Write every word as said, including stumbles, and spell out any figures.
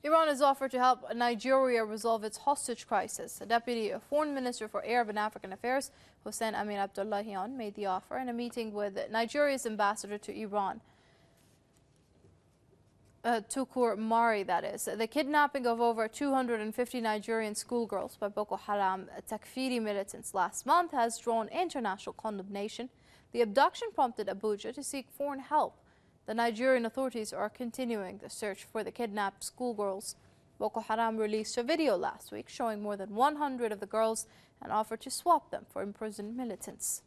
Iran has offered to help Nigeria resolve its hostage crisis. The Deputy Foreign Minister for Arab and African Affairs, Hossein Amin Abdullahian, made the offer in a meeting with Nigeria's ambassador to Iran, uh, Tukur Mari, that is. The kidnapping of over two hundred fifty Nigerian schoolgirls by Boko Haram Takfiri militants last month has drawn international condemnation. The abduction prompted Abuja to seek foreign help. The Nigerian authorities are continuing the search for the kidnapped schoolgirls. Boko Haram released a video last week showing more than one hundred of the girls and offered to swap them for imprisoned militants.